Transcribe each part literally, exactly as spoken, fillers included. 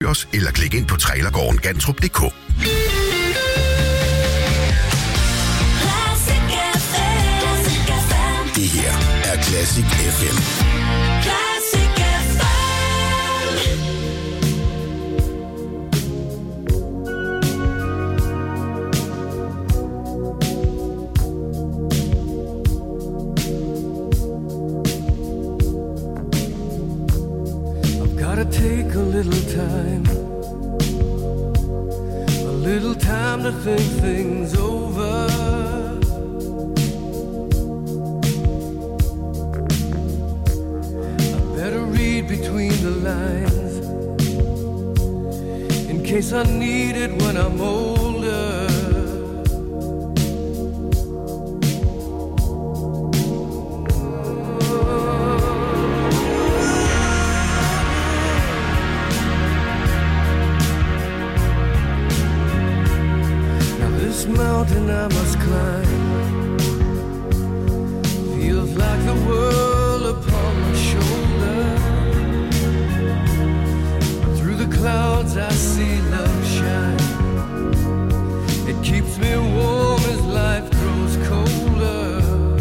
os eller klik ind på trailergården gantrup punktum d k. Det her er Classic F M. Classic F M. I've gotta take a little time, a little time to think things over. Between the lines, in case I need it when I'm older. Now this mountain I must climb feels like the world upon my shoulder. Clouds I see love shine. It keeps me warm as life grows colder.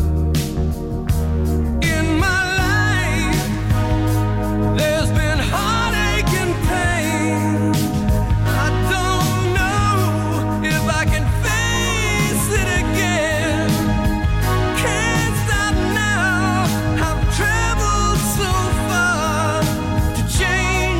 In my life there's been heartache and pain. I don't know if I can face it again. Can't stop now. I've traveled so far to change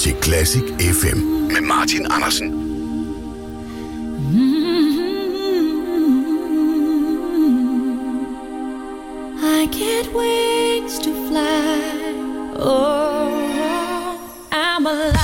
til Classic F M med Martin Andersen. I get wings to fly. Oh, I'm alive.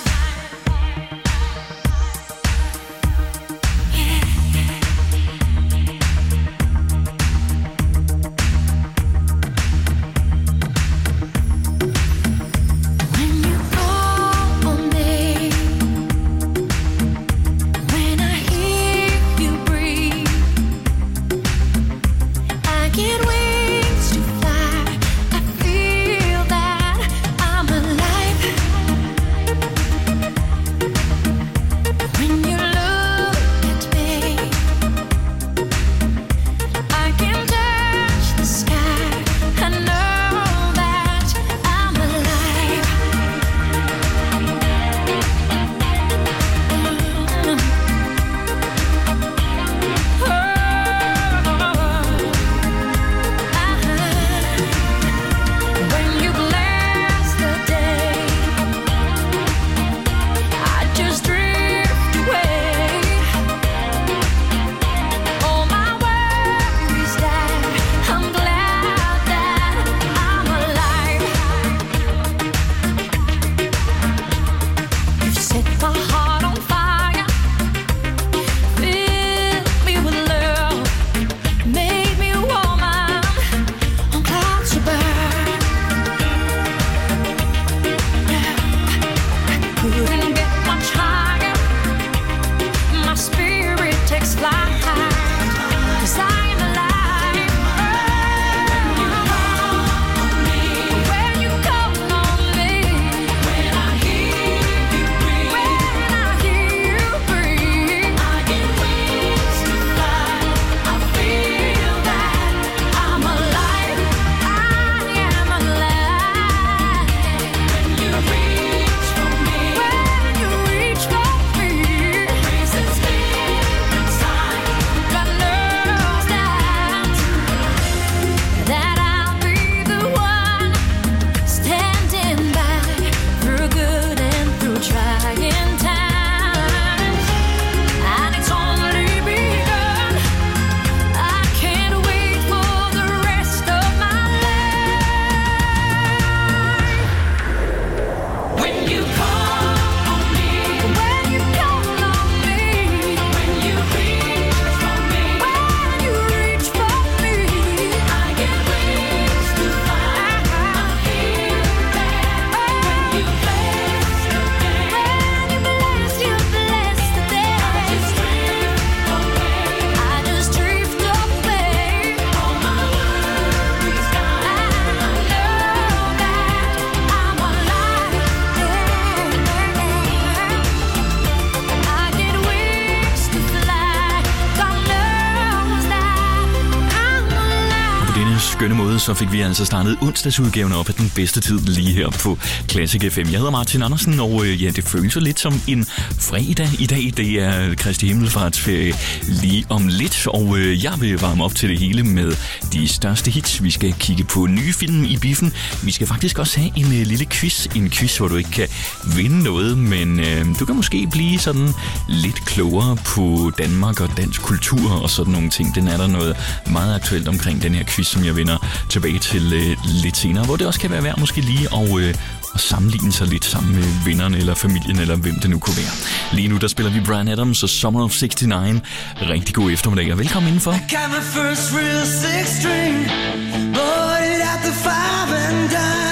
Så fik vi altså startet onsdagsudgaven op af den bedste tid lige her på Classic F M. Jeg hedder Martin Andersen, og øh, ja, det føles jo lidt som en fredag i dag. Det er Kristi Himmelfartsferie lige om lidt, og øh, jeg vil varme op til det hele med de største hits. Vi skal kigge på nye film i biffen. Vi skal faktisk også have en øh, lille quiz. En quiz, hvor du ikke kan vinde noget, men øh, du kan måske blive sådan lidt klogere på Danmark og dansk kultur og sådan nogle ting. Den er der noget meget aktuelt omkring, den her quiz, som jeg vinder tilbage til øh, lidt senere, hvor det også kan være værd måske lige at, øh, at sammenligne sig lidt sammen med vennerne eller familien, eller hvem det nu kunne være. Lige nu der spiller vi Bryan Adams og Summer of sixty-nine. Rigtig god eftermiddag og velkommen indenfor. I got my first real six string, bought it at the five and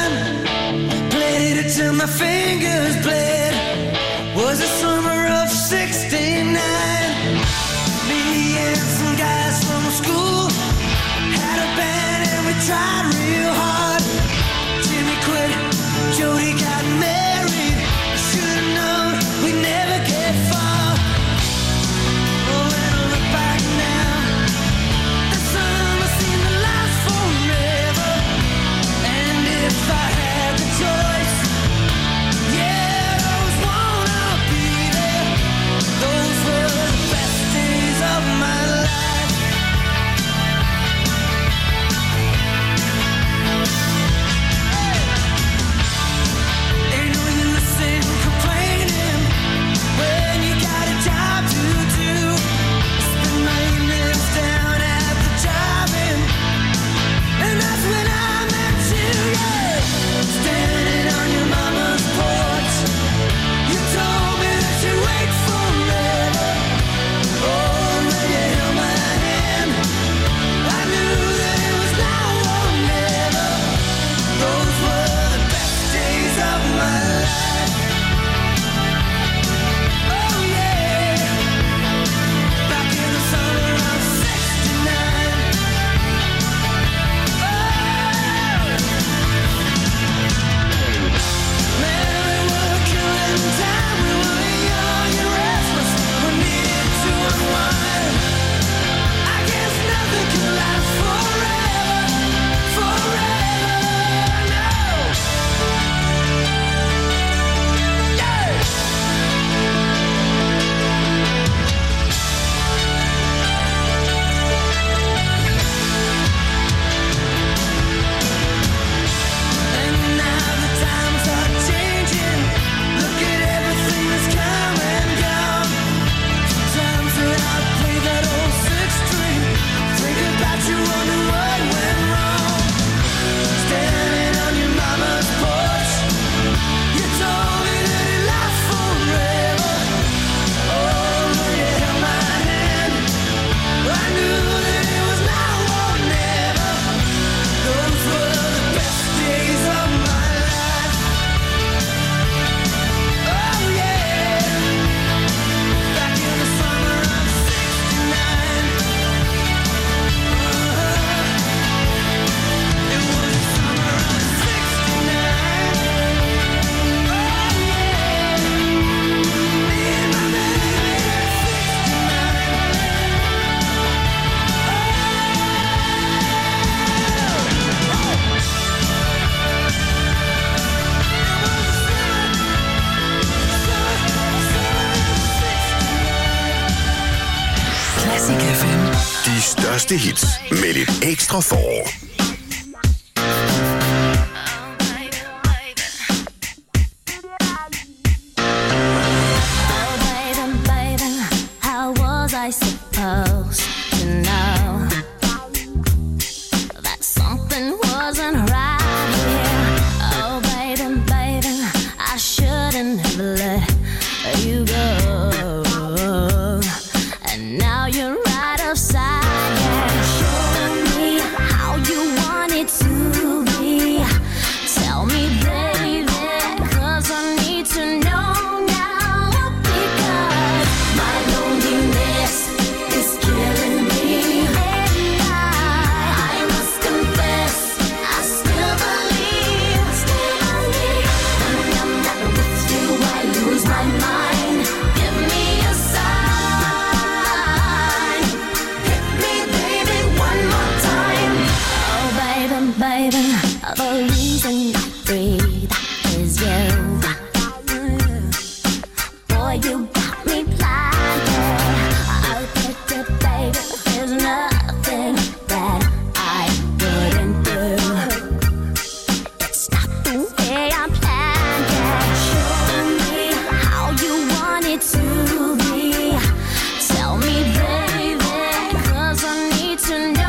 dime, played it till my fingers bled, was the summer of sixty-nine. Me and some guys from school had a band and we tried real hard. Jimmy quit, Jody got married, should've known we'd never get far. Oh, when I look back now, the summer seemed to last forever. største hits med lidt ekstra forår. I suppose to know that something wasn't right here. Oh, baby, baby, I shouldn't have let you go. And now you're right upside down. Show me how you want it to be. Tell me, baby, 'cause I need to know. The reason I breathe is you. Boy, you got me blinded. I'll get it, baby. There's nothing that I wouldn't do. It's not the way I planned it. Show me how you want it to be. Tell me, baby, 'cause I need to know.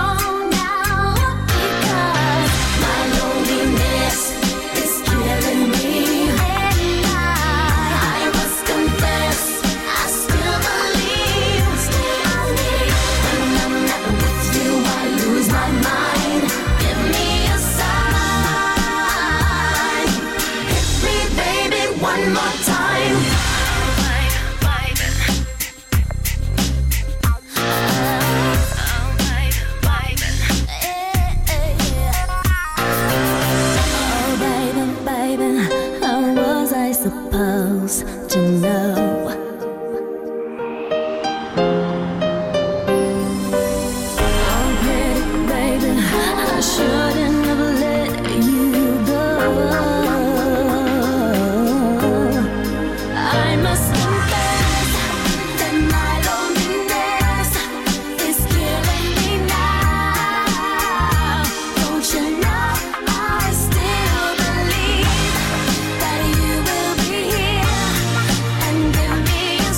Supposed to know. Oh, pretty baby, I shouldn't have let you go. I must confess that my loneliness is killing me now. Don't you know I still believe that you will be here and give me a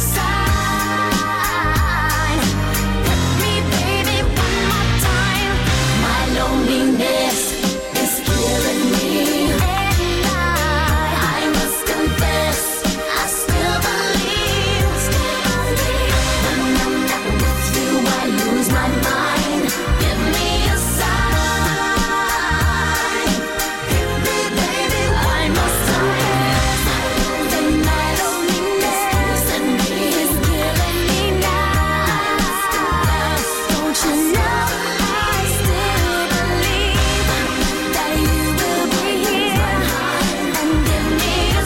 sign. Hit me, baby, one more time. My loneliness is killing me, and I, I must confess, I still believe, still believe. When I'm not with you, I lose my mind. Give me a sign. Hit me, baby, one more time. Then my loneliness and me is killing me now. Don't you know I still believe that you will be here and give me a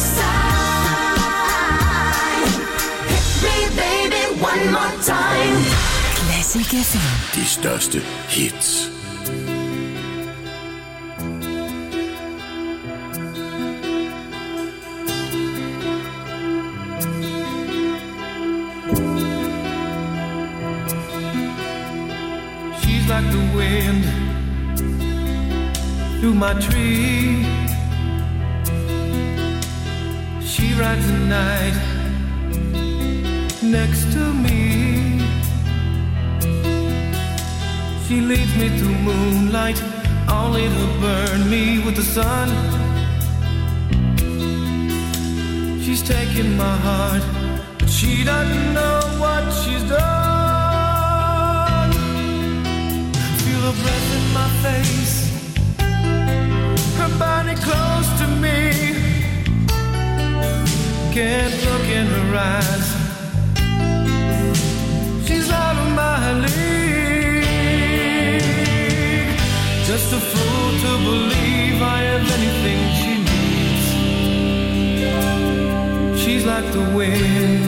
sign. Hit me, baby, one more time. Classic F M. De største hits. She's like the wind through my tree. She rides the night next to me. She leads me through moonlight, only to burn me with the sun. She's taking my heart, but she doesn't know what she's done. Feel her breath in my face, her body close to me. Can't look in her eyes, she's out of my league. Just a fool to believe I have anything she needs. She's like the wind.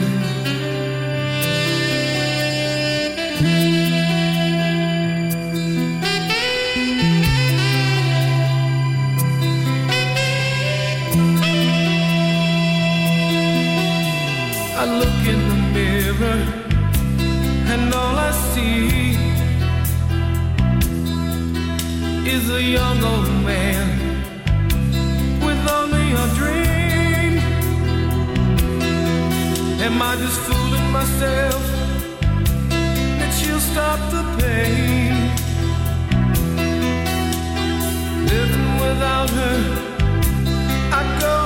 I look in the mirror and all I see is a young old man with only a dream. Am I just fooling myself that she'll stop the pain? Living without her, I'd go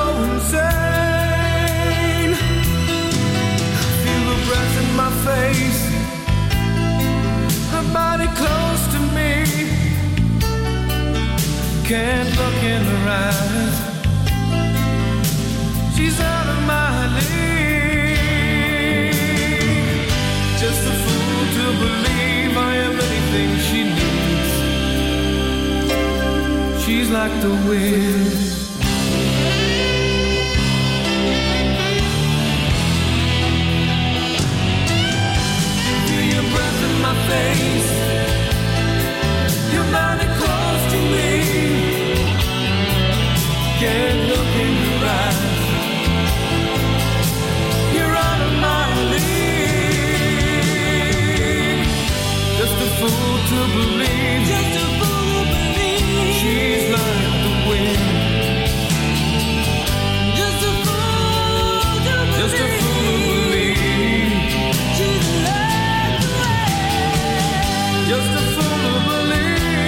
insane. Feel the breath in my face, her body close to me. Can't look in her eyes, she's out of my league. Just a fool to believe I am anything she needs. She's like the wind. Feel your breath in my face, your body close to me. Can't look in your eyes, you're out of my league. Just a fool to believe, just a fool to believe she's like the wind. Just a fool to believe, just a fool to believe she's like the wind. Just a fool to believe.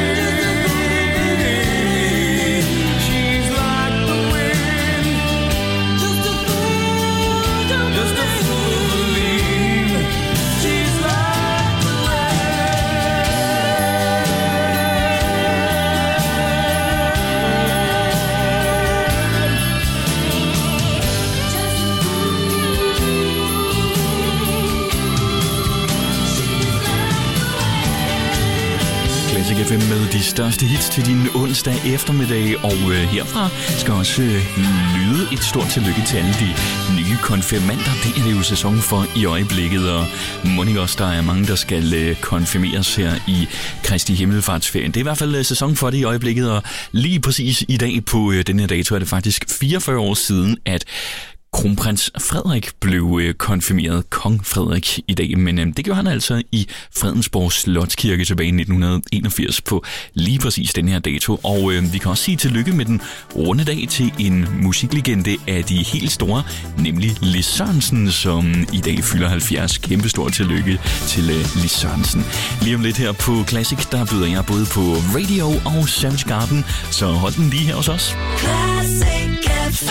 F M med de største hits til din onsdag eftermiddag, og øh, herfra skal også øh, lyde et stort tillykke til alle de nye konfirmander. Det er det jo sæson for i øjeblikket, og må ikke også, der er mange, der skal øh, konfirmeres her i Kristi Himmelfartsferien. Det er i hvert fald øh, sæson for det i øjeblikket, og lige præcis i dag på øh, den her dato er det faktisk fireogfyrre år siden, at kronprins Frederik blev øh, konfirmeret, kong Frederik i dag, men øh, det gjorde han altså i Fredensborg Slotskirke tilbage i nitten enogfirs på lige præcis den her dato, og øh, vi kan også sige tillykke med den runde dag til en musiklegende af de helt store, nemlig Lis Sørensen, som i dag fylder halvfjerds. Kæmpestort tillykke til øh, Lis Sørensen. Lige om lidt her på Classic, der byder jeg både på Radio og Savage Garden, så hold den lige her hos os. Classic F M.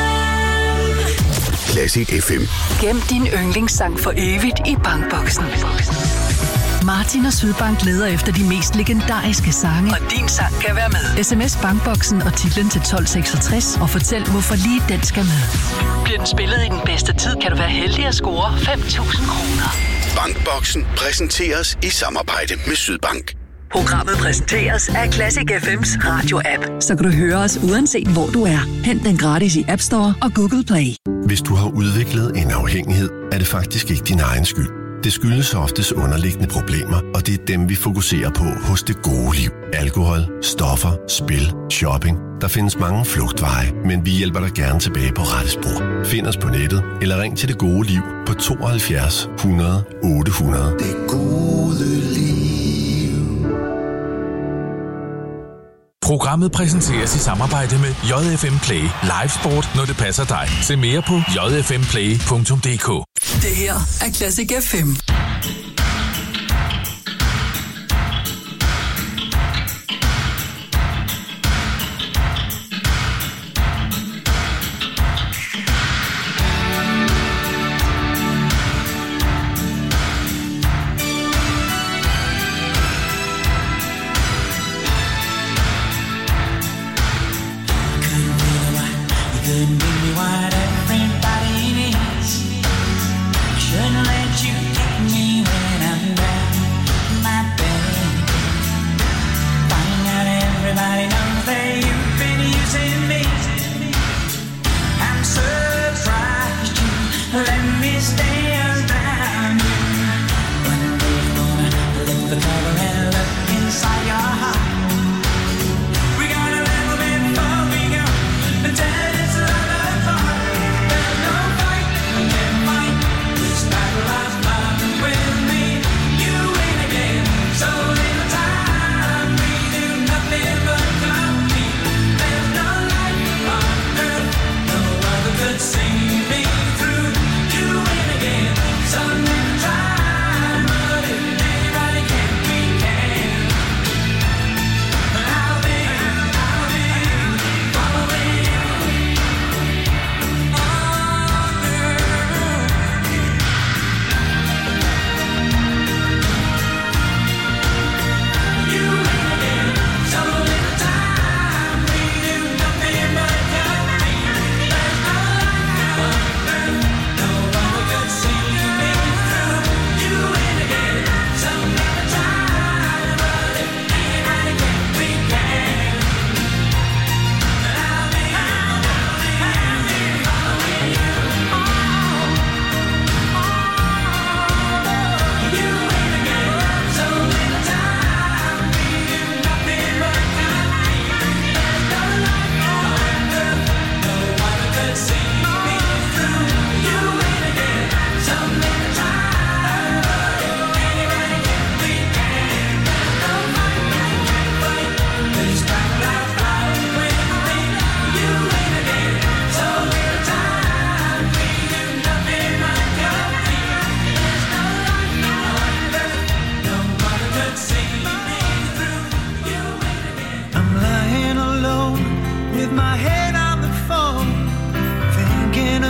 Classic F M. Gem din yndlingssang for evigt i Bankboksen. Martin og Sydbank leder efter de mest legendariske sange, og din sang kan være med. S M S Bankboksen og titlen til tolv seksogtres og fortæl, hvorfor lige den skal med. Bliver den spillet i den bedste tid, kan du være heldig at score fem tusind kroner. Bankboksen præsenteres i samarbejde med Sydbank. Programmet præsenteres af Classic F M's radio-app, så kan du høre os uanset hvor du er. Hent den gratis i App Store og Google Play. Hvis du har udviklet en afhængighed, er det faktisk ikke din egen skyld. Det skyldes oftest underliggende problemer, og det er dem, vi fokuserer på hos Det Gode Liv. Alkohol, stoffer, spil, shopping. Der findes mange flugtveje, men vi hjælper dig gerne tilbage på rette spor. Find os på nettet, eller ring til Det Gode Liv på tooghalvfjerds hundrede otte hundrede. Det gode liv. Programmet præsenteres i samarbejde med J F M Play. Live sport, når det passer dig. Se mere på j f m play punktum d k. Det her er Classic F M. Couldn't give me what everybody needs. Shouldn't let you take me when I'm down my bed. Finding out everybody knows that you've been using me. I'm surprised you let me stay around you. One day I'm gonna lift the cover and look inside your heart. We got a little bit before we go, but then it's love.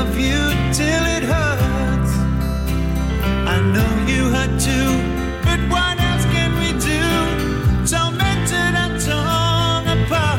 love you till it hurts. I know you hurt too, but what else can we do? Tormented and torn apart.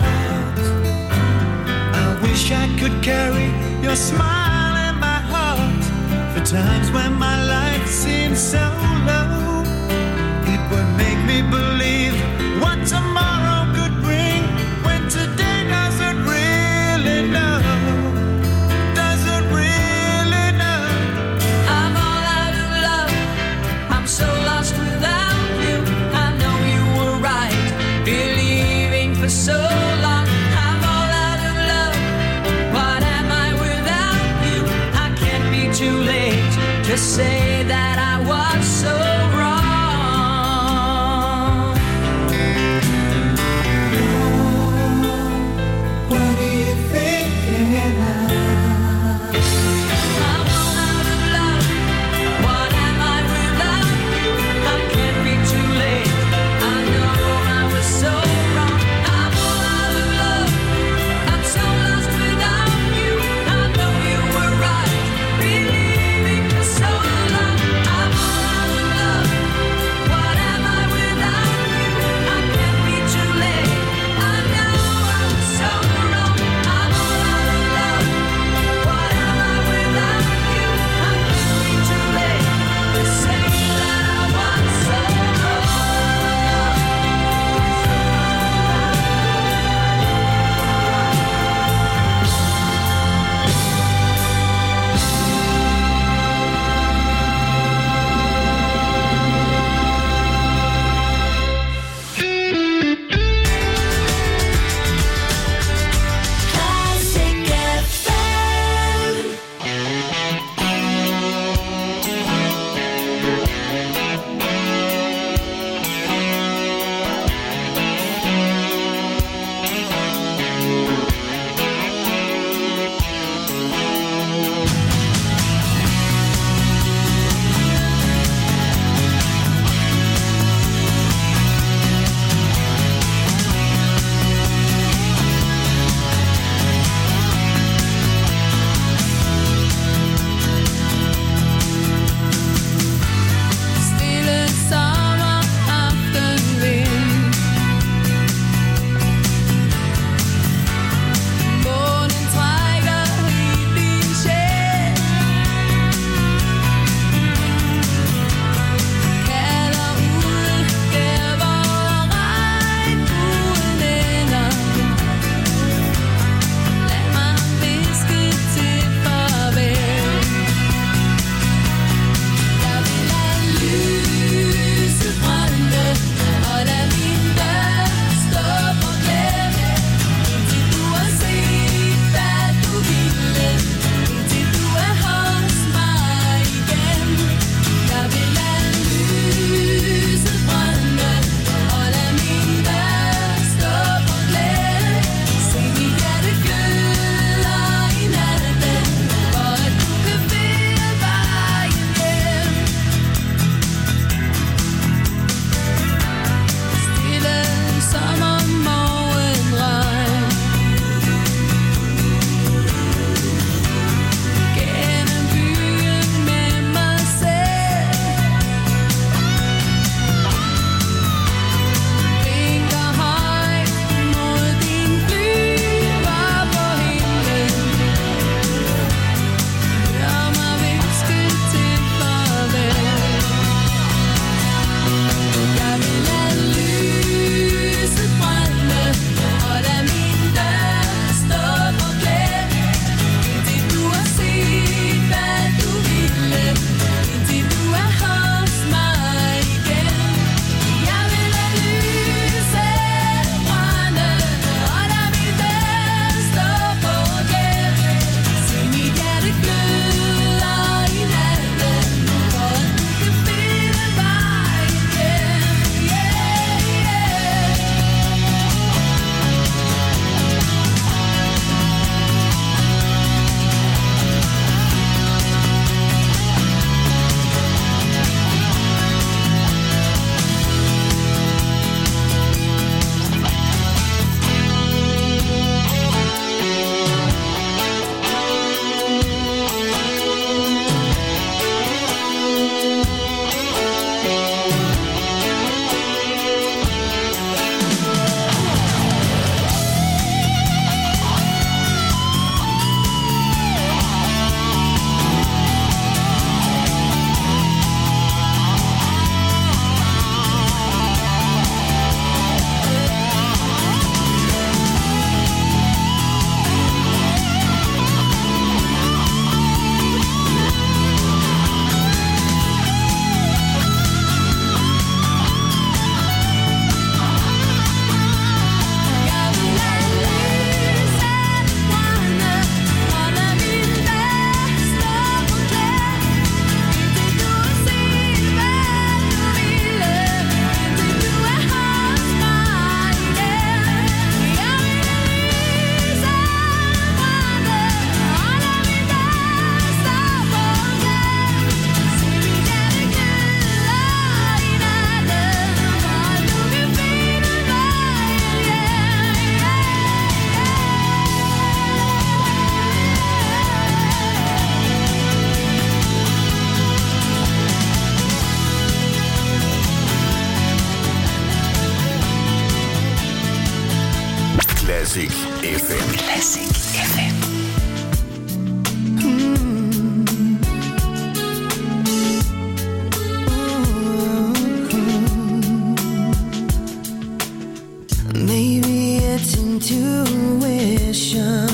I wish I could carry your smile in my heart. For times when my life seems so low, it would make me believe what tomorrow could bring, when today doesn't really know. Doesn't really know. I'm all out of love. I'm so lost without you. I know you were right, believing for so long. I'm all out of love. What am I without you? I can't be too late to say that I was so wrong. What are you thinking of? I'm all out of love. What am I without you? I can't be too late. I know I was so wrong. I'm all out of love. I'm so lost without you. I know you were right, believing for so long. Classic F M. Classic F M. Maybe it's intuition,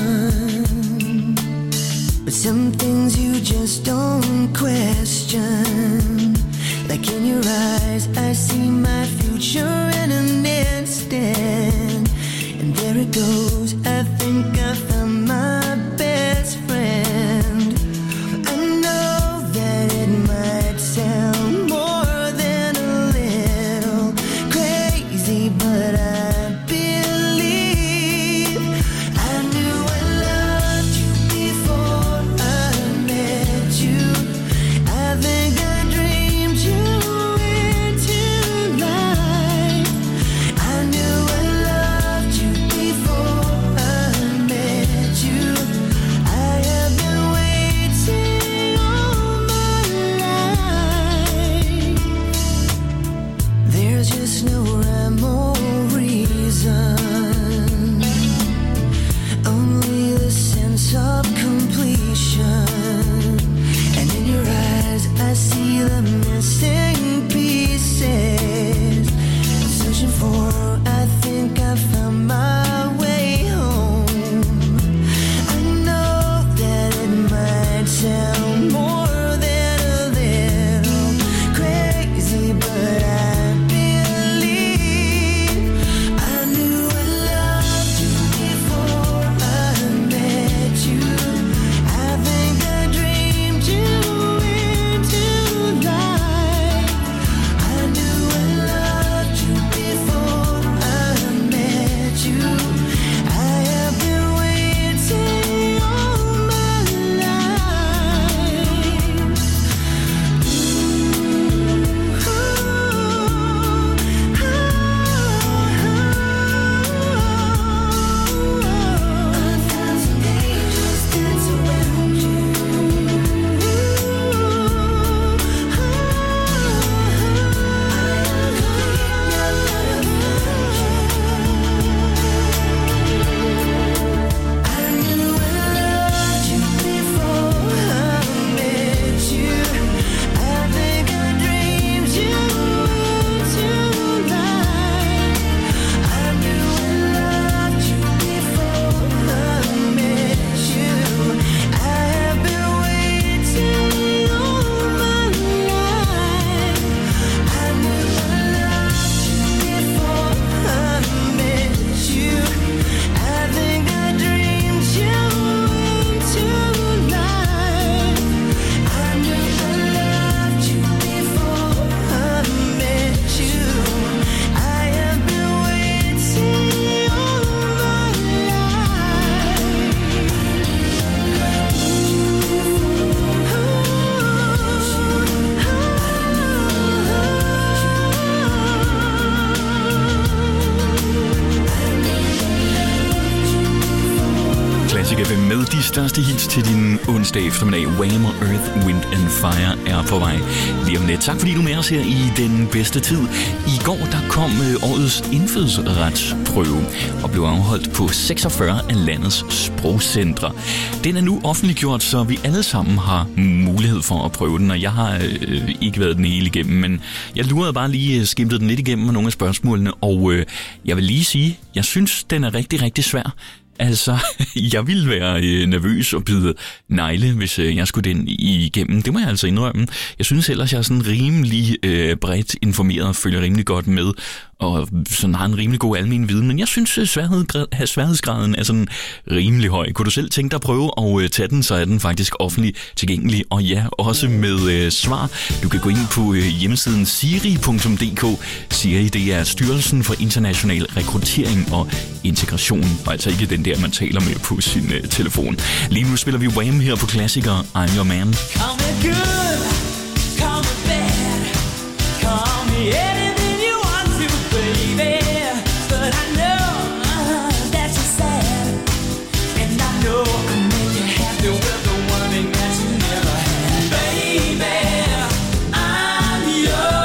but some things you just don't question. Like in your eyes, I see my future in an instant. And there it goes, I think I found my best friend. I know that it might sound more than a little crazy, but I believe I knew I loved you before I met you. I think I dreamed you into life. I knew I loved you before I met you. I have been waiting all my life. There's just no rhyme or reason, only the sense of completion. And in your eyes I see the missing pieces. I'm searching for, I think I found my way home. I know that it might sound more than a little crazy, but I believe I knew I loved you before I met you. I think I dreamed you into life. I knew I loved you before I met you. I have been waiting all my life. A thousand angels dance around you. I knew I loved you before I met you. I think I dreamed you into life. I knew I loved you before I met you. I have been waiting all my life. I knew I loved you before I met you. I think I dreamed you into life. I knew I loved you before I met you. I have been waiting all my Classic F M med de største hits til din onsdag eftermiddag. Wham! Earth, Wind and Fire er på vej lige om lidt. Tak fordi du er med os her i den bedste tid. I går der kom øh, årets indfødsretsprøve og blev afholdt på seksogfyrre af landets sprogcentre. Den er nu offentliggjort, så vi alle sammen har mulighed for at prøve den, og jeg har øh, ikke været den hele igennem, men jeg lurede bare lige skimtet den lidt igennem med nogle af spørgsmålene, og øh, jeg vil lige sige, jeg synes, den er rigtig, rigtig svær. Altså, jeg ville være øh, nervøs og bide negle, hvis øh, jeg skulle den igennem. Det må jeg altså indrømme. Jeg synes ellers, jeg er sådan rimelig øh, bredt informeret og følger rimelig godt med, og sådan har en rimelig god almen viden. Men jeg synes, at sværhed, sværhedsgraden er sådan rimelig høj. Kunne du selv tænke dig at prøve at øh, tage den, så er den faktisk offentlig tilgængelig. Og ja, også med øh, svar. Du kan gå ind på øh, hjemmesiden siri punktum d k. Siri, det er Styrelsen for International Rekruttering og Integration, og altså ikke den der, man taler med på sin øh, telefon. Lige nu spiller vi Wham! Her på Klassiker. I'm Your Man. Call me good, call me bad, call me anything you want to, baby. But I know uh, that you're sad, and I know I can make you happy with the one thing that you never had. Baby, I'm your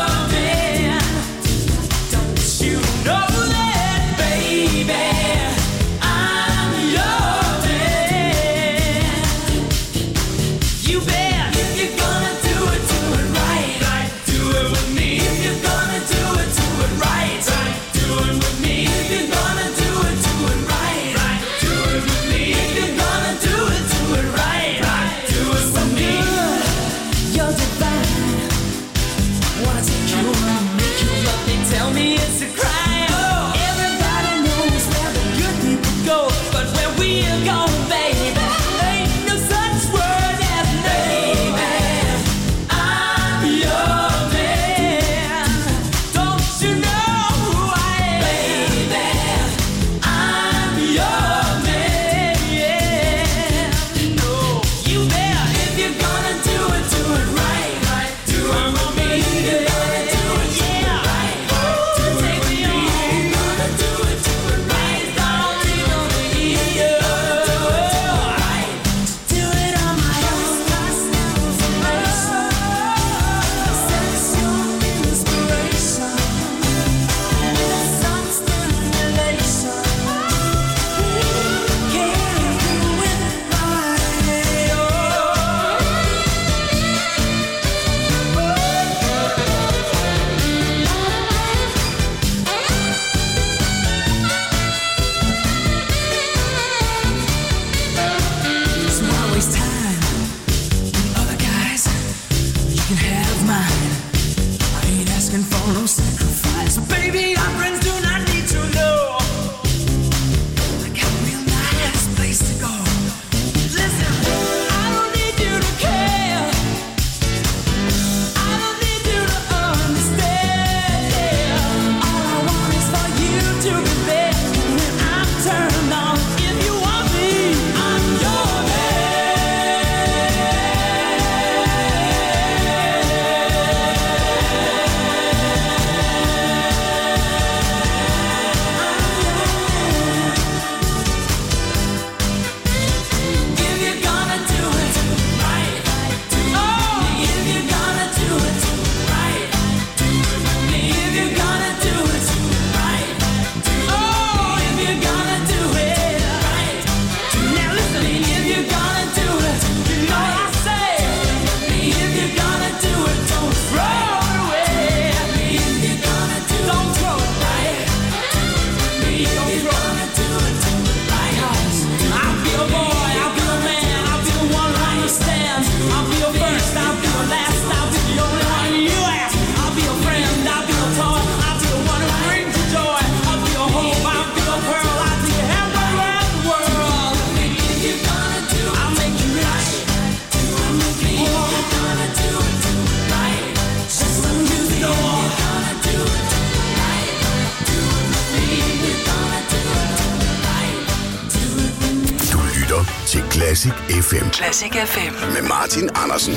man. Don't you know that, baby? I'm waste time with other guys. You can have mine. I ain't asking for no sacrifice. Baby, our friends do not need to know. I got a real nice place to go. Listen, I don't need you to care. I don't need you to understand. Yeah. All I want is for you to be there when I'm turned on. If you want me, I'm your til Classic F M. Classic F M. Med Martin Andersen.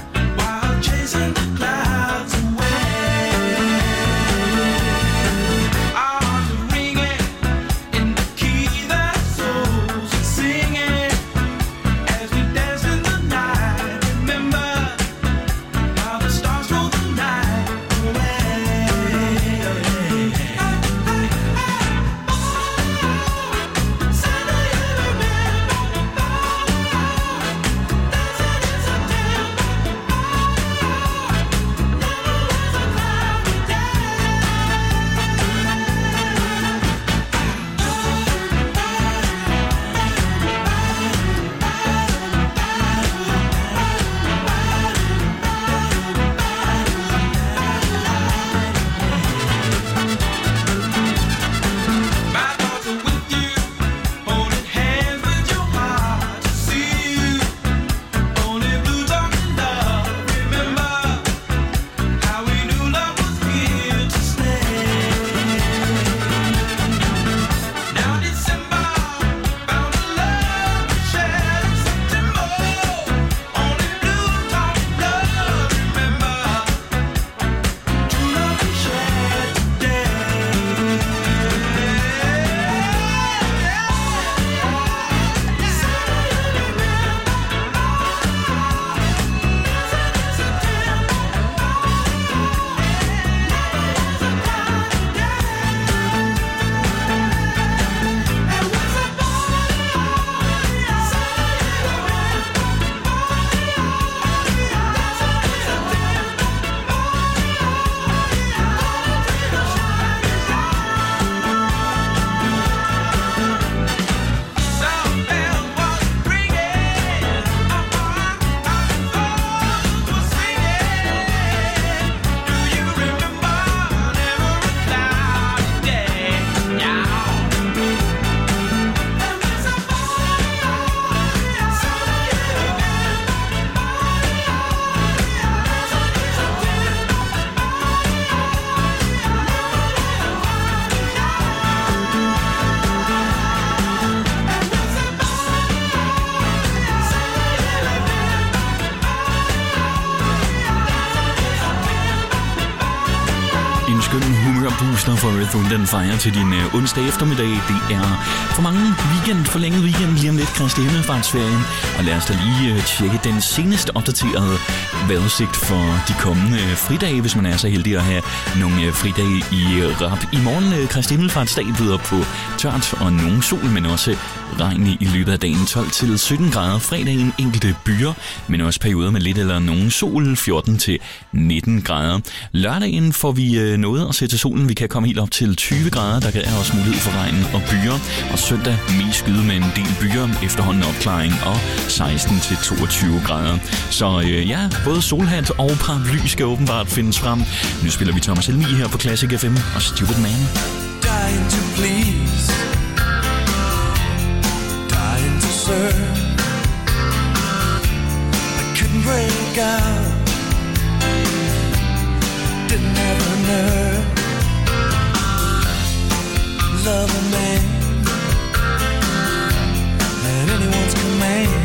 Chasing the clouds away. skøn humørbooster for Earth, Wind and Fire til din uh, onsdag eftermiddag. Det er for mange weekend, forlænget weekend lige om lidt, Kristi Himmelfartsferien. Og lad os da lige uh, tjekke den senest opdaterede vejrudsigt for de kommende uh, fridage, hvis man er så heldig at have nogle uh, fridage i uh, rap. I morgen, uh, Kristi Himmelfartsdag, byder på tørt og nogen sol, men også regn i løbet af dagen. Tolv til sytten grader. Fredagen enkelte byer, men også perioder med lidt eller nogen sol. fjorten til nitten grader. Lørdagen får vi øh, noget at sætte solen. Vi kan komme helt op til tyve grader. Der er også mulighed for regn og byer. Og søndag mest skyde med en del byer. Efterhånden opklaring og seksten til toogtyve grader. Så øh, ja, både solhat og paraply skal åbenbart findes frem. Nu spiller vi Thomas Helmig her på Classic F M og Stupid Man. Dying to please, dying to serve. I couldn't break out, didn't have a nerve. Love a man at anyone's command.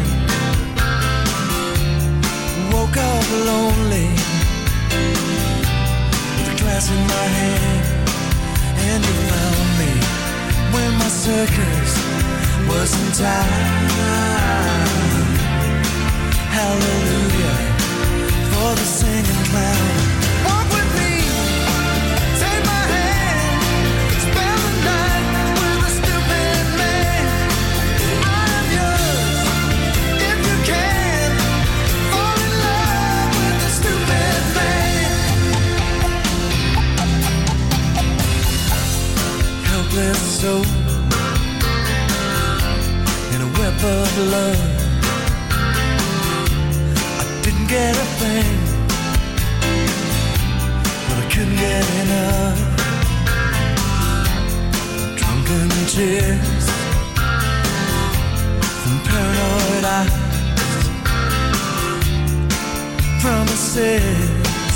Woke up lonely with a glass in my hand. And you found me when my circus was in time. Hallelujah for the singing clown. Walk with me, take my hand, spend the night with a stupid man. I'm yours if you can. Fall in love with a stupid man. Helpless soul in a web of love. I didn't get a thing, but I couldn't get enough. Drunken tears from paranoid eyes, promises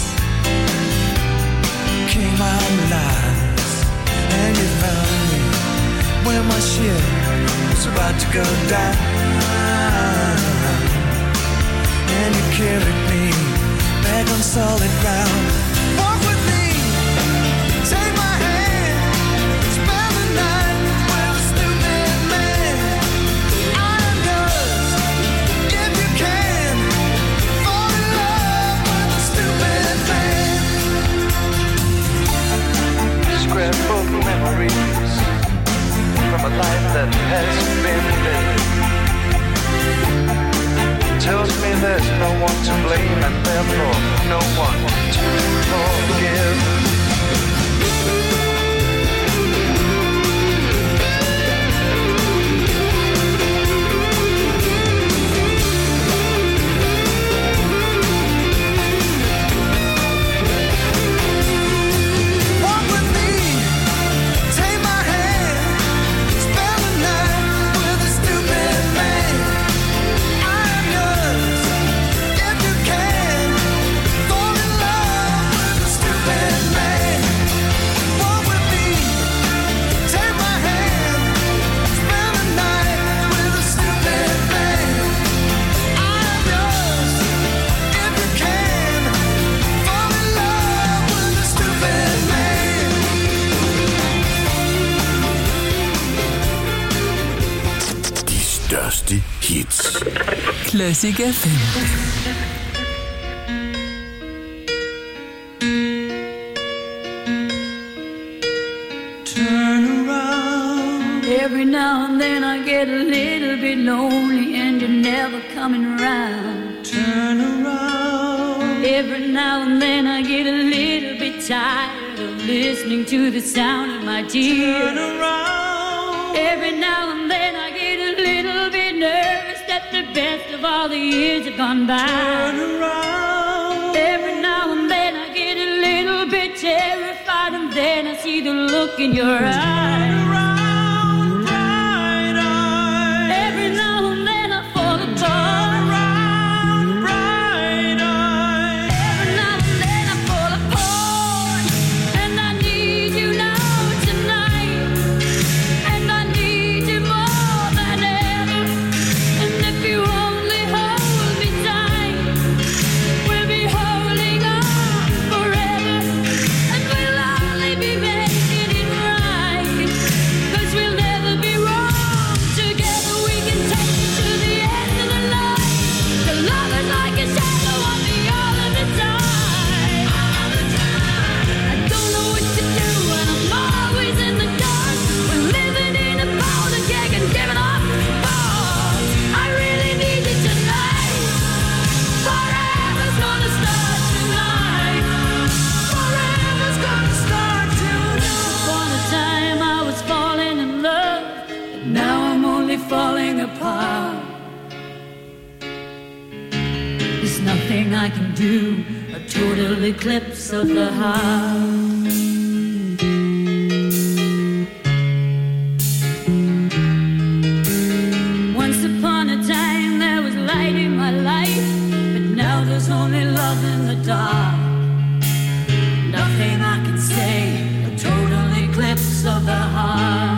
came out lies. And you found me when my ship was about to go down. And you carried me back on solid ground. Walk with me, take my hand, spend the night with a stupid man. I'm yours if you can. Fall in love with a stupid man. Scrapbook memories from a life that has been lived. Tells me there's no one to blame and therefore no one to forgive. Største hits. Classic F M. Turn around. Every now and then I get a little bit lonely and you're never coming around. Turn around. Every now and then I get a little bit tired of listening to the sound of my tears. Turn around. Every now and then I get a little bit nervous that the best of all the years have gone by. Turn around. Every now and then I get a little bit terrified and then I see the look in your eyes. Turn around, bright eyes. Every now and then I fall apart. Turn around, bright eyes. Every now and then I fall apart. And I need you now tonight. And I need you more than ever. And if you only hold me tight, we'll be holding on forever. And we'll only I can do, a total eclipse of the heart. Once upon a time there was light in my life, but now there's only love in the dark. Nothing I can say, a total eclipse of the heart.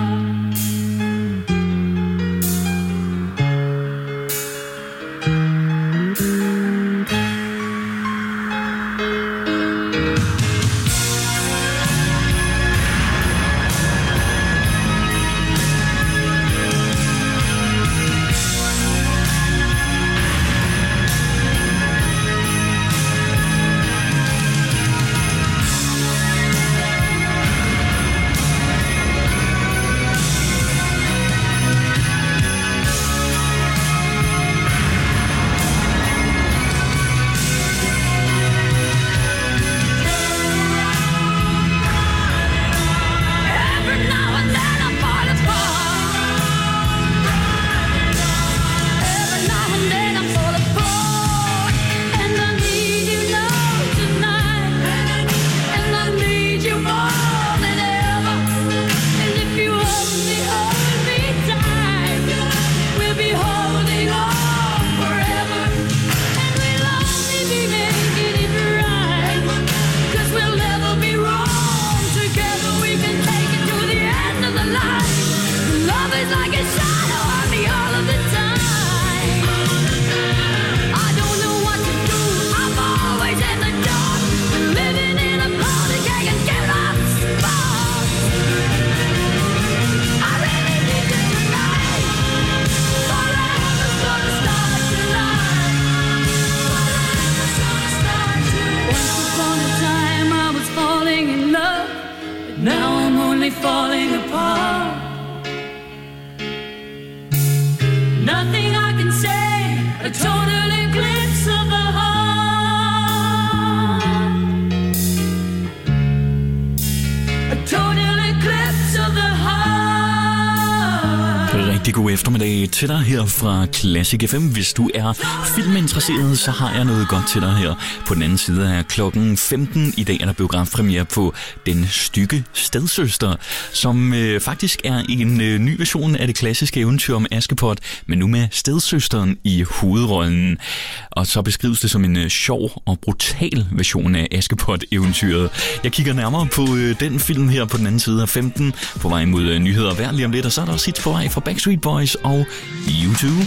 Rigtig god eftermiddag til dig her fra Classic F M. Hvis du er filminteresseret, så har jeg noget godt til dig her på den anden side af klokken femten. I dag er der biografpremiere på Den Stygge Stedsøster, som øh, faktisk er en øh, ny version af det klassiske eventyr om Askepot, men nu med stedsøsteren i hovedrollen. Og så beskrives det som en øh, sjov og brutal version af Askepot-eventyret. Jeg kigger nærmere på øh, den film her på den anden side af femten, på vej mod øh, nyheder hver lige om lidt, og så er der også hits på vej fra Backstreet Boys og YouTube.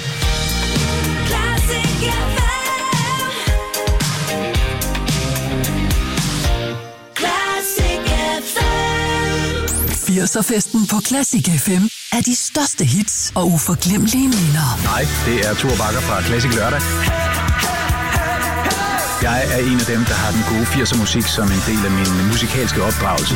firser-festen på Classic F M er de største hits og uforglemmelige minder. Hej, det er Thor Bakker fra Classic Lørdag. Jeg er en af dem, der har den gode firser musik som en del af min musikalske opdragelse.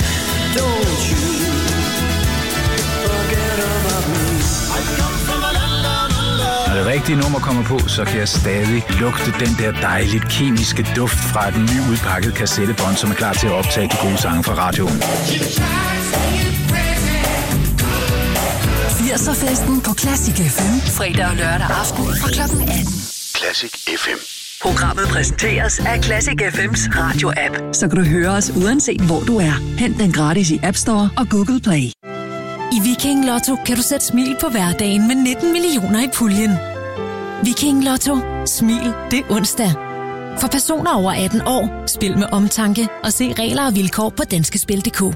Når det rigtige nummer kommer på, så kan jeg stadig lugte den der dejligt kemiske duft fra et nyudpakket kassettebånd, som er klar til at optage de gode sange fra radioen. firser-festen på Classic F M. Fredag og lørdag aften fra klokken atten. Classic F M. Programmet præsenteres af Classic F M's radio-app, så kan du høre os uanset hvor du er. Hent den gratis i App Store og Google Play. I Viking Lotto kan du sætte smil på hverdagen med nitten millioner i puljen. Viking Lotto. Smil det onsdag. For personer over atten år, spil med omtanke og se regler og vilkår på danskespil punktum d k.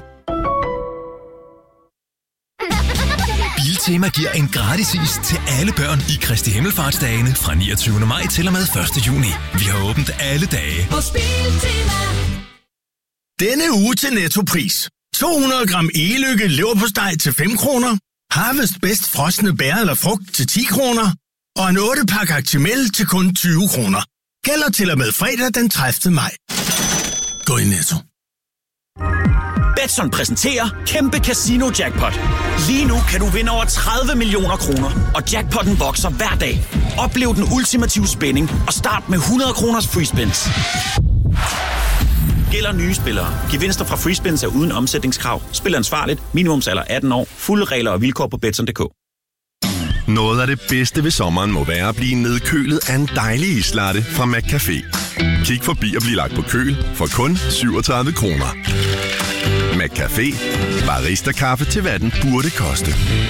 Biltema giver en gratis is til alle børn i Kristi Himmelfartsdagene fra niogtyvende maj til og med første juni. Vi har åbent alle dage. Hos Biltema. Denne uge til Nettopris. to hundrede gram e-lykke leverpostej til fem kroner. Harvest bedst frosne bær eller frugt til ti kroner. Og en otte pakke Actimel til kun tyve kroner. Gælder til og med fredag den tredivte maj. Gå i Netto. Betson præsenterer Kæmpe Casino Jackpot. Lige nu kan du vinde over tredive millioner kroner, og jackpotten vokser hver dag. Oplev den ultimative spænding og start med hundrede kroners free spins. Gælder nye spillere. Gevinster fra free spins er uden omsætningskrav. Spil ansvarligt. Minimumsalder atten år. Fulde regler og vilkår på Betson punktum d k. Noget af det bedste ved sommeren må være at blive nedkølet af en dejlig islatte fra McCafé. Kig forbi og bliv lagt på køl for kun syvogtredive kroner. McCafé. Barista-kaffe til hvad den burde koste.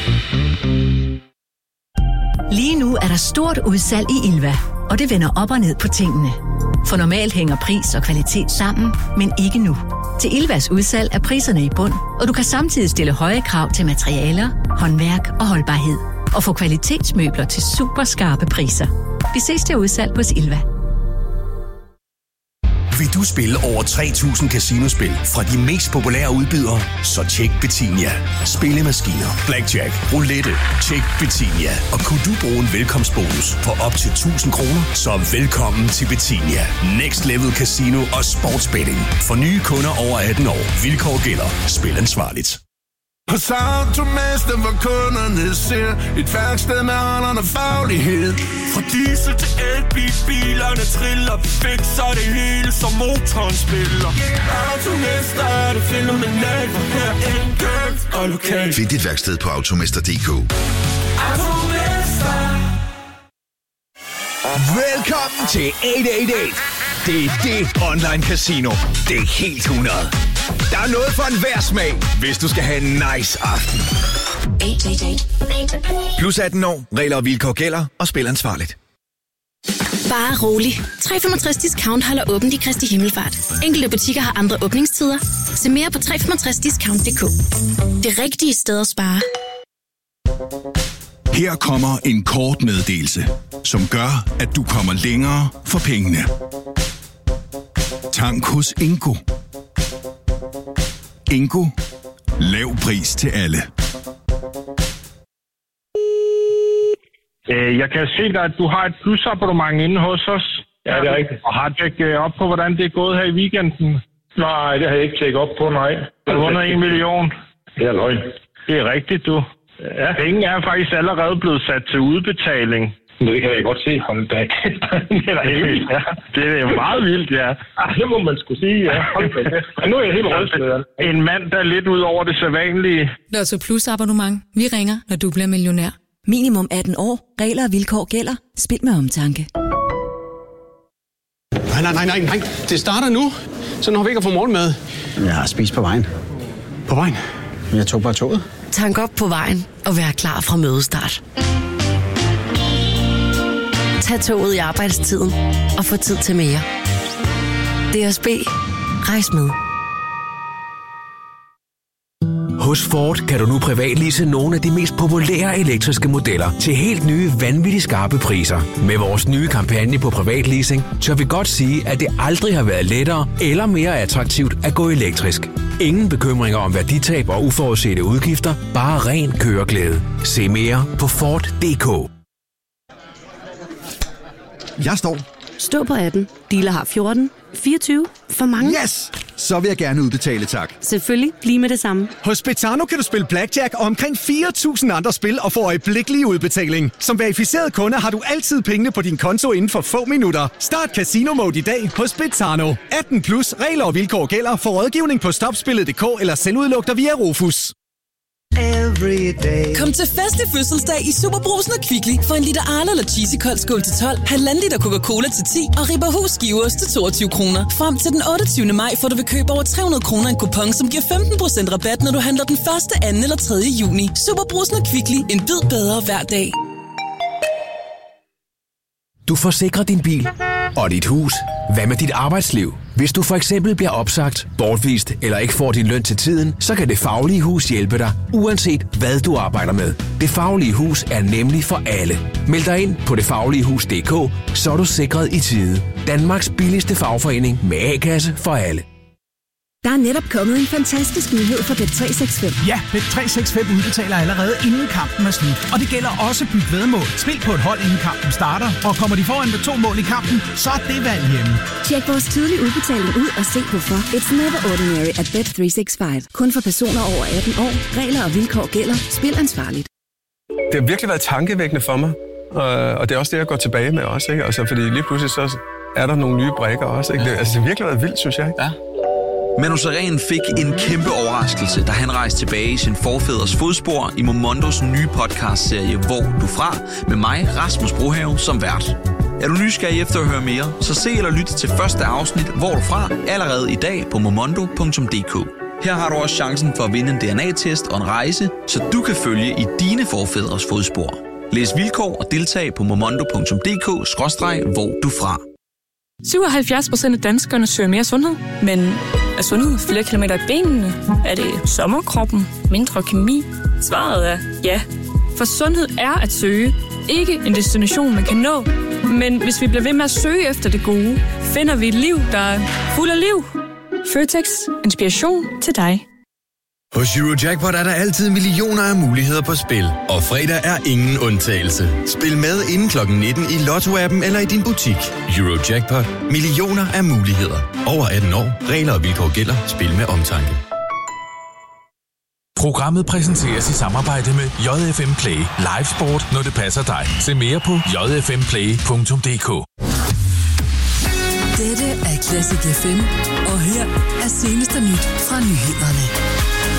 Lige nu er der stort udsalg i Ilva, og det vender op og ned på tingene. For normalt hænger pris og kvalitet sammen, men ikke nu. Til Ilvas udsalg er priserne i bund, og du kan samtidig stille høje krav til materialer, håndværk og holdbarhed. Og få kvalitetsmøbler til super skarpe priser. Vi ses til udsalg hos Ilva. Vil du spille over tre tusind casinospil fra de mest populære udbydere? Så tjek Betinia. Spillemaskiner, blackjack, roulette. Tjek Betinia. Og kunne du bruge en velkomstbonus på op til tusind kroner? Så velkommen til Betinia. Next Level Casino og Sportsbetting. For nye kunder over atten år. Vilkår gælder. Spil ansvarligt. Hos Automester, hvor kunderne ser et værksted med holderne faglighed. Fra diesel til elbil, bilerne triller, vi fikser det hele, som motoren spiller. Automester er det fænomenalt, hvor her enkelt og lokalt. Find dit værksted på automester punktum d k. Automester. Velkommen til otte otte otte. Det er det online casino. Det er helt hundrede. Der er noget for enhver smag, hvis du skal have en nice aften. Plus atten år, regler og vilkår gælder, og spil ansvarligt. Bare rolig. tre komma femogtres discount holder åbent i Kristi Himmelfart. Enkelte butikker har andre åbningstider. Se mere på tre komma femogtres discount punktum d k. Det rigtige sted at spare. Her kommer en kort meddelelse, som gør, at du kommer længere for pengene. Tank hos Ingo. Ingo. Lav pris til alle. Øh, jeg kan se dig, at du har et plusabonnement inde hos os. Ja, det er rigtigt. Og har tjekket op på, hvordan det er gået her i weekenden? Nej, det har jeg ikke tjekket op på, nej. Du har vundet en million. Det er løgn. Det er rigtigt, du. Ja. Penge er faktisk allerede blevet sat til udbetaling. Men det kan jeg godt se. Hold da. Det er da helt vildt. Ja, det er meget vildt, ja. Ah, det må man skulle sige, ja. Hold da. Men nu er jeg helt rystet. En mand, der er lidt ud over det sædvanlige. Lotto Plus abonnement. Vi ringer, når du bliver millionær. Minimum atten år. Regler og vilkår gælder. Spil med omtanke. Nej, nej, nej, nej, nej. Det starter nu. Så når vi ikke har fået morgenmad. Jeg har spist på vejen. På vejen? Jeg tog bare toget. Tank op på vejen og vær klar fra mødestart. Tag toget i arbejdstiden og få tid til mere. D S B. Rejs med. Hos Ford kan du nu privatlease nogle af de mest populære elektriske modeller til helt nye, vanvittigt skarpe priser. Med vores nye kampagne på privatleasing, tør vi godt sige, at det aldrig har været lettere eller mere attraktivt at gå elektrisk. Ingen bekymringer om værditab og uforudsete udgifter, bare ren køreglæde. Se mere på Ford punktum d k. Jeg står. Stå på atten. Dealer har fjorten. fireogtyve. For mange. Yes! Så vil jeg gerne udbetale, tak. Selvfølgelig. Lige med det samme. Hos Betano kan du spille blackjack og omkring fire tusind andre spil og få øjeblikkelig udbetaling. Som verificeret kunde har du altid pengene på din konto inden for få minutter. Start Casino Mode i dag hos Betano. atten plus. Regler og vilkår gælder. For rådgivning på stopspillet punktum d k eller selvudlugter via Rufus. Kom til fest i fødselsdag i Superbrugsen og Kvickly for en liter Arla eller Cheesy Kold skål til tolv, halvanden liter Coca-Cola til ti og Ribberhus skiveost til toogtyve kroner. Frem til den otteogtyvende maj får du ved køb over tre hundrede kroner en kupon, som giver femten procent rabat, når du handler den første, anden eller tredje juni. Superbrugsen og Kvickly. En bid bedre hver dag. Du forsikrer din bil og dit hus. Hvad med dit arbejdsliv? Hvis du for eksempel bliver opsagt, bortvist eller ikke får din løn til tiden, så kan Det Faglige Hus hjælpe dig, uanset hvad du arbejder med. Det Faglige Hus er nemlig for alle. Meld dig ind på det faglige hus punktum d k, så er du sikret i tide. Danmarks billigste fagforening med A-kasse for alle. Der er netop kommet en fantastisk nyhed fra Bet tre seks fem. Ja, Bet tre seks fem udbetaler allerede inden kampen er slut. Og det gælder også byt væddemål. Spil på et hold inden kampen starter. Og kommer de foran med to mål i kampen, så er det valg hjemme. Tjek vores tidlige udbetaling ud og se hvorfor. It's never ordinary at Bet tre seks fem. Kun for personer over atten år. Regler og vilkår gælder. Spil ansvarligt. Det har virkelig været tankevækkende for mig. Og det er også det, jeg går tilbage med også. Ikke? Altså, fordi lige pludselig så er der nogle nye brikker også. Ikke? Det, altså, det har virkelig været vildt, synes jeg. Ikke? Ja. Manu Sareen fik en kæmpe overraskelse, da han rejste tilbage i sin forfædres fodspor i Momondos nye podcastserie Hvor du fra, med mig, Rasmus Brohave, som vært. Er du nysgerrig efter at høre mere, så se eller lyt til første afsnit Hvor du fra allerede i dag på momondo punktum d k. Her har du også chancen for at vinde en D N A-test og en rejse, så du kan følge i dine forfædres fodspor. Læs vilkår og deltag på momondo punktum d k skråstreg hvor du fra. syvoghalvfjerds procent af danskerne søger mere sundhed, men er sundhed flere kilometer i benene? Er det sommerkroppen? Mindre kemi? Svaret er ja. For sundhed er at søge. Ikke en destination, man kan nå. Men hvis vi bliver ved med at søge efter det gode, finder vi et liv, der er fuld af liv. Føtex. Inspiration til dig. Hos Eurojackpot er der altid millioner af muligheder på spil. Og fredag er ingen undtagelse. Spil med inden klokken nitten i Lotto-appen eller i din butik. Eurojackpot. Millioner af muligheder. Over atten år. Regler og vilkår gælder. Spil med omtanke. Programmet præsenteres i samarbejde med J F M Play. Live sport, når det passer dig. Se mere på j f m play punktum d k. Dette er Classic F M, og her er seneste nyt fra nyhederne.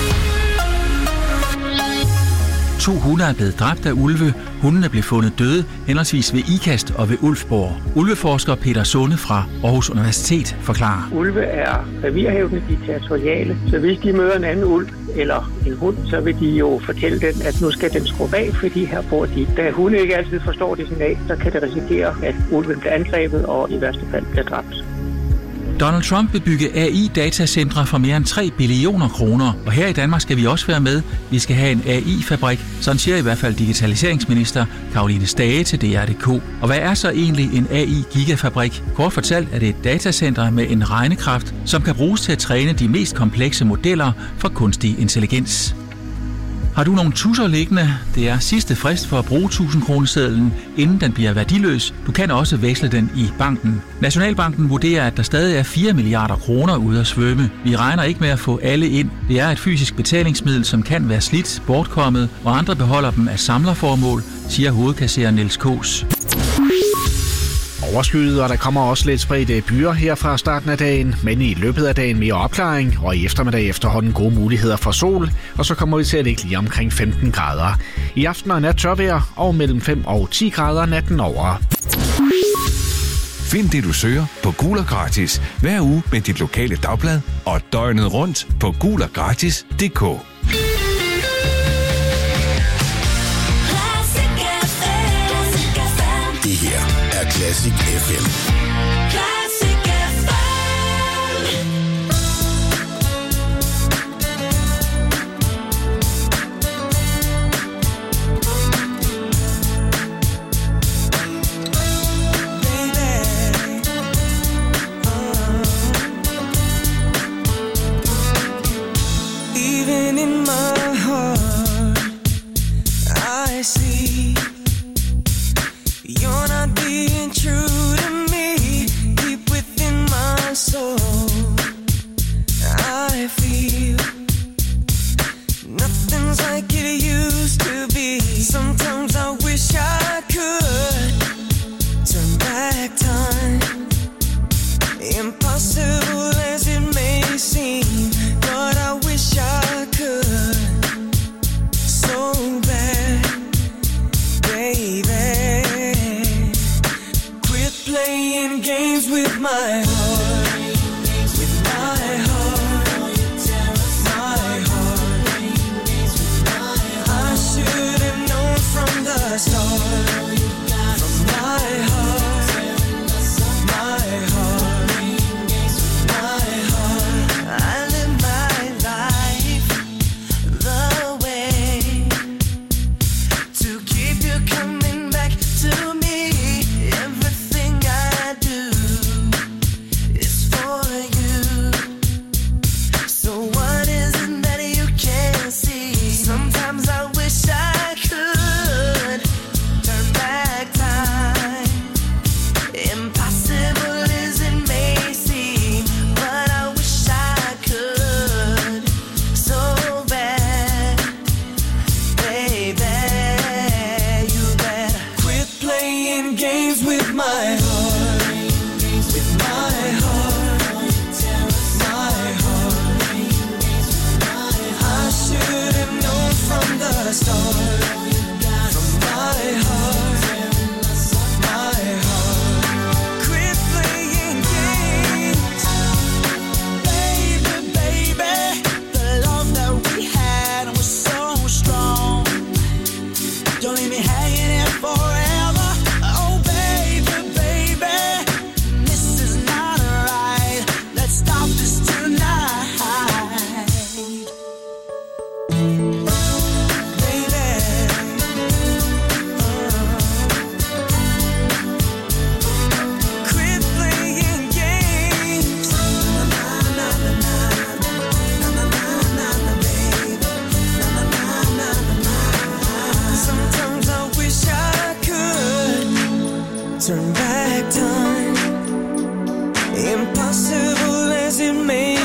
To hunde er blevet dræbt af ulve. Hundene blev fundet døde, henholdsvis ved Ikast og ved Ulfborg. Ulveforsker Peter Sunde fra Aarhus Universitet forklarer. Ulve er revirhævdende, de er territoriale, så hvis de møder en anden ulv eller en hund, så vil de jo fortælle den, at nu skal den skrue af, fordi her bor de. Da hunde ikke altid forstår det signal, så kan det risikere, at ulven bliver angrebet og i værste fald bliver dræbt. Donald Trump vil bygge A I-datacentre for mere end tre billioner kroner, og her i Danmark skal vi også være med. Vi skal have en A I-fabrik, sådan siger i hvert fald digitaliseringsminister Caroline Stage til D R punktum d k. Og hvad er så egentlig en A I-gigafabrik? Kort fortalt er det et datacenter med en regnekraft, som kan bruges til at træne de mest komplekse modeller for kunstig intelligens. Har du nogle tusser liggende? Det er sidste frist for at bruge tusind-kronesedlen, inden den bliver værdiløs. Du kan også veksle den i banken. Nationalbanken vurderer, at der stadig er fire milliarder kroner ude at svømme. Vi regner ikke med at få alle ind. Det er et fysisk betalingsmiddel, som kan være slidt, bortkommet, og andre beholder dem af samlerformål, siger hovedkasserer Niels Kås. Overskyet, og der kommer også lidt spredte byer her fra starten af dagen, men i løbet af dagen mere opklaring, og i eftermiddag efterhånden gode muligheder for sol, og så kommer vi til at ligge lige omkring femten grader. I aften og nat tørvejr, og mellem fem og ti grader natten over. Find det, du søger på Gul og Gratis hver uge med dit lokale dagblad og døgnet rundt på gul og gratis punktum d k. Det her er Classic F M. Classic F M. Even in my heart, I see you're not being true to me.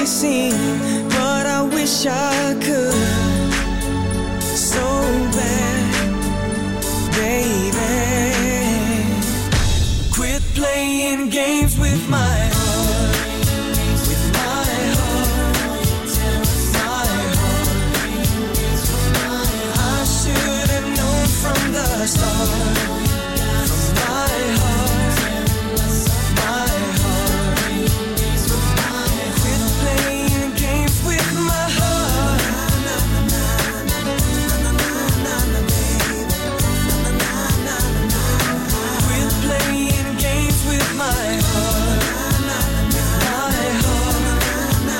I seem, but I wish I could so bad, baby. Quit playing games with my heart, with my heart, my heart. I should have known from the start, from my heart, my heart. Quit playing games with my heart. Quit playing games with my heart. My heart, my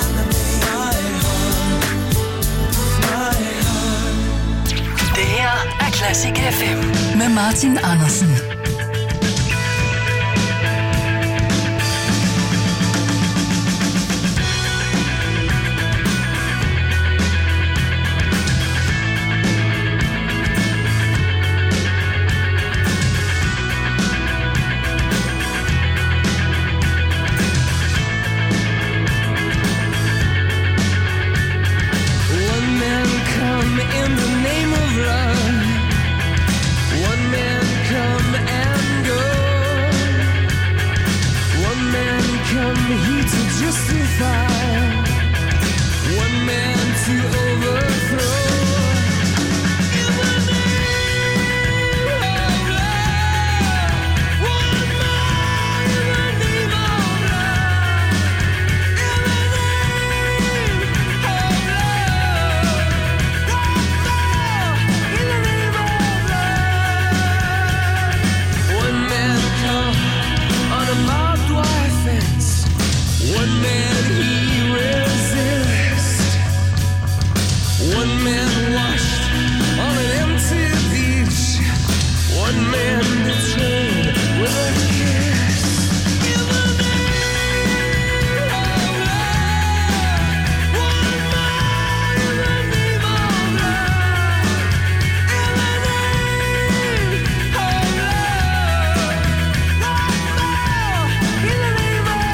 heart, my heart. Det her er Classic F M med Martin Andersen. One man come in the name of love. One man come and go. One man come here to justify. One man to overthrow. In the name of love. One man in the name of love. In the name of love. In the name of love. One man come on a barbed wire fence. One man he resist. One man washed on an empty beach. One man betrayed with a kiss. In the name of love. One man in the name of love. In the name of love. One more in the name of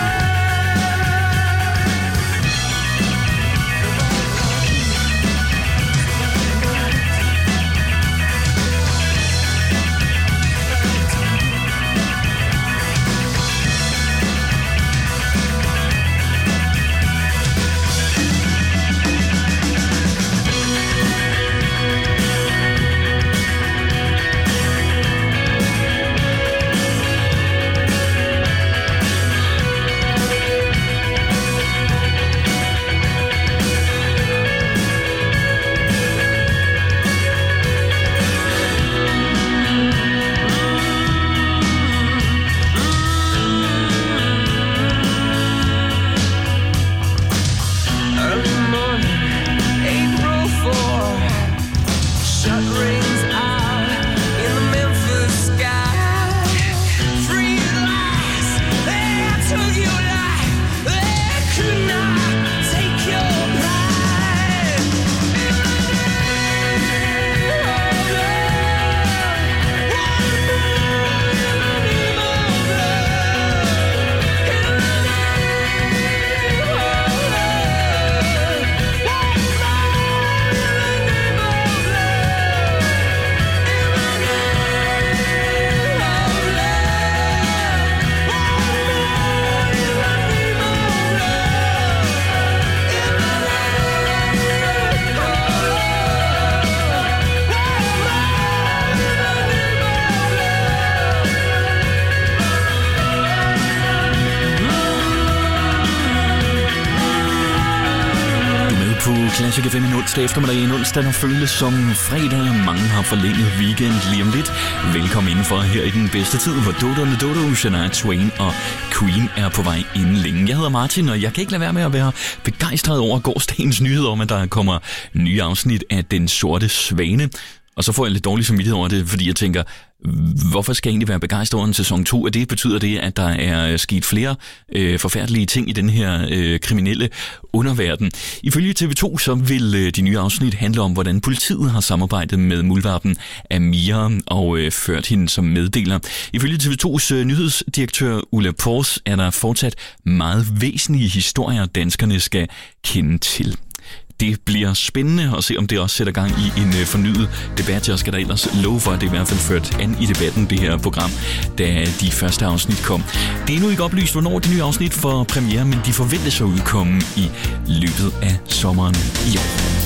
early morning, April fourth. Shut rings out in the Memphis sky. Free lies, they took your life. They could not take your pride. In the name of love. One more in the name of love. In the name of love. One more in the name of love. In the name of love. One more in the name of Du er med på Classic F M en onsdag eftermiddag, en onsdag, der føles som fredag. Mange har forlænget weekend lige om lidt. Velkommen indenfor her i den bedste tid, hvor Dodo Dodo, Shania Twain og Queen er på vej inden længe. Jeg hedder Martin, og jeg kan ikke lade være med at være begejstret over gårsdagens nyhed om, at der kommer nye afsnit af Den Sorte Svane. Og så får jeg lidt dårlig samvittighed over det, fordi jeg tænker, hvorfor skal jeg egentlig være begejstret over en sæson to? Og det betyder det, at der er sket flere øh, forfærdelige ting i den her øh, kriminelle underverden. Ifølge T V to så vil øh, de nye afsnit handle om, hvordan politiet har samarbejdet med muldvarpen Amira og øh, ført hende som meddeler. Ifølge T V tos øh, nyhedsdirektør Ulla Pors er der fortsat meget væsentlige historier, danskerne skal kende til. Det bliver spændende at se, om det også sætter gang i en øh, fornyet debat. Jeg skal da ellers love for, at det i hvert fald ført an i debatten, det her program, da de første afsnit kom. Det er nu ikke oplyst, hvornår de nye afsnit får premiere, men de forventes at udkomme i løbet af sommeren i år.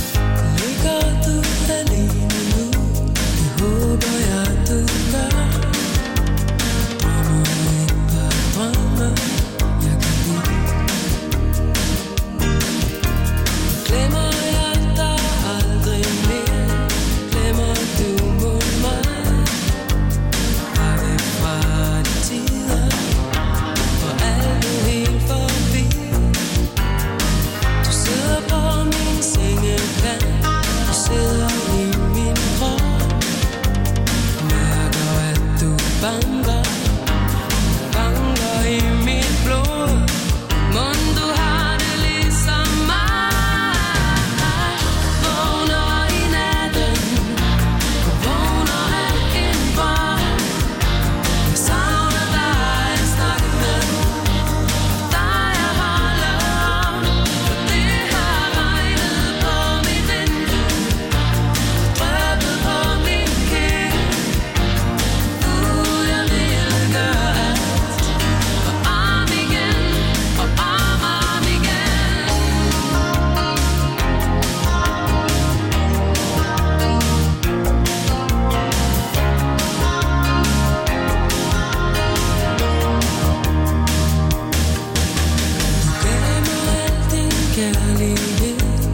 Kærlighed